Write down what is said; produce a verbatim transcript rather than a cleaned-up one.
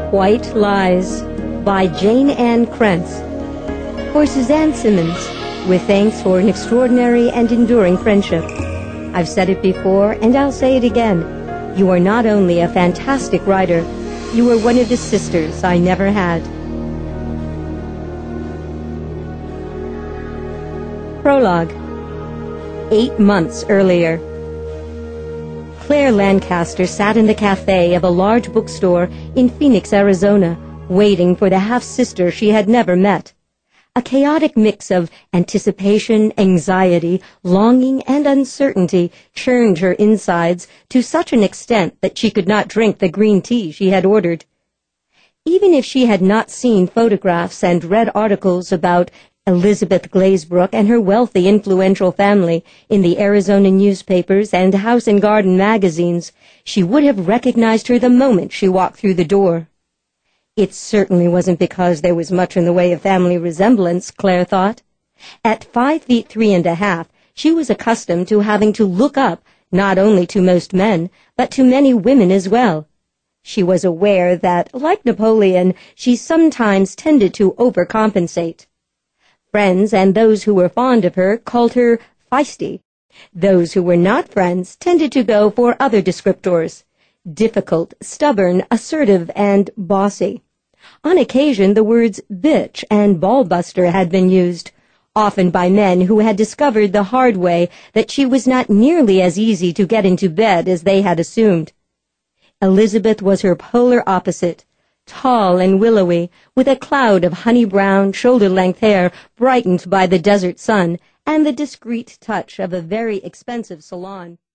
White Lies by Jane Ann Krentz. For Suzanne Simmons, with thanks for an extraordinary and enduring friendship. I've said it before, and I'll say it again. You are not only a fantastic writer, you are one of the sisters I never had. Prologue. Eight months earlier. Claire Lancaster sat in the cafe of a large bookstore in Phoenix, Arizona, waiting for the half-sister she had never met. A chaotic mix of anticipation, anxiety, longing, and uncertainty churned her insides to such an extent that she could not drink the green tea she had ordered. Even if she had not seen photographs and read articles about Elizabeth Glazebrook and her wealthy, influential family in the Arizona newspapers and House and Garden magazines, she would have recognized her the moment she walked through the door. It certainly wasn't because there was much in the way of family resemblance, Claire thought. At five feet three and a half, she was accustomed to having to look up not only to most men, but to many women as well. She was aware that, like Napoleon, she sometimes tended to overcompensate. Friends and those who were fond of her called her feisty. Those who were not friends tended to go for other descriptors: difficult, stubborn, assertive, and bossy. On occasion, the words bitch and ballbuster had been used, often by men who had discovered the hard way that she was not nearly as easy to get into bed as they had assumed. Elizabeth was her polar opposite. Tall and willowy, with a cloud of honey-brown, shoulder-length hair brightened by the desert sun and the discreet touch of a very expensive salon.